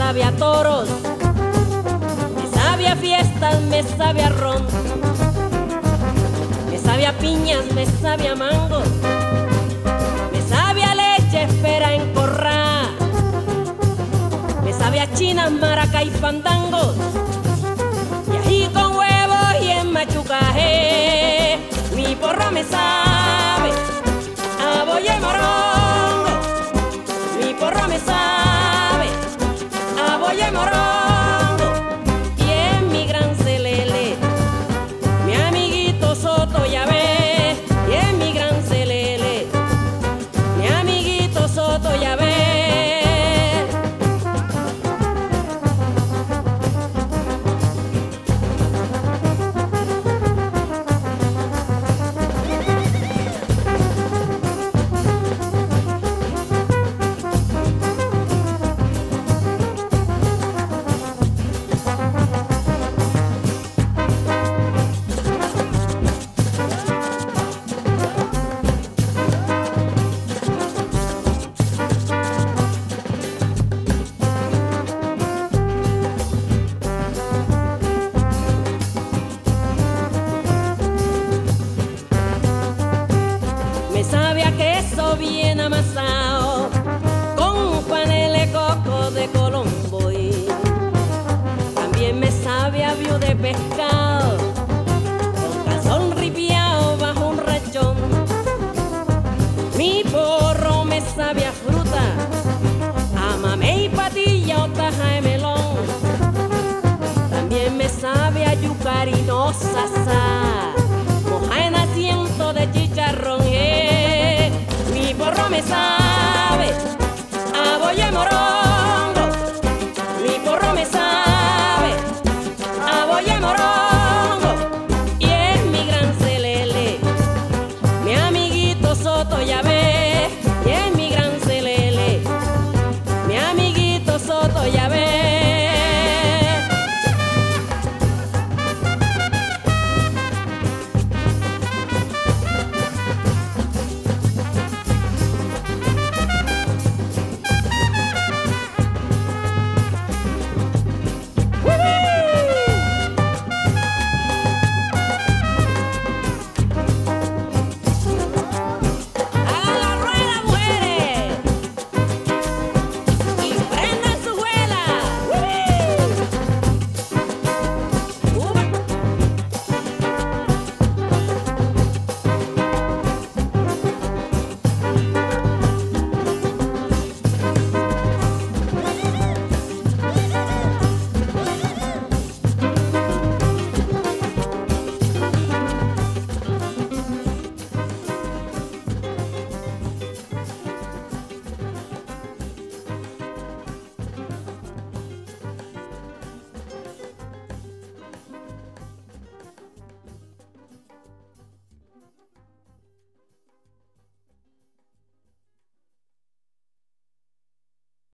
sabe a toros, me sabe a fiestas, me sabe a ron, me sabe a piñas, me sabe a mango, me sabe a leche espera en corrá, me sabe a chinas, maracas y fandangos, y ají con huevos y en machucaje. Mi porro me sabe a bolle morongo, mi porro me sabe a bolle morongo, y en mi gran celele, mi amiguito Soto ya ve, y en mi gran celele, mi amiguito Soto ya ve. Me sabe a queso bien amasado, con panela de coco de Colombo, y también me sabe a viu de pescado, con calzón ripiado bajo un rachón. Mi porro me sabe a fruta, a mamey y patilla o taja de melón. También me sabe a yucarinosa sal.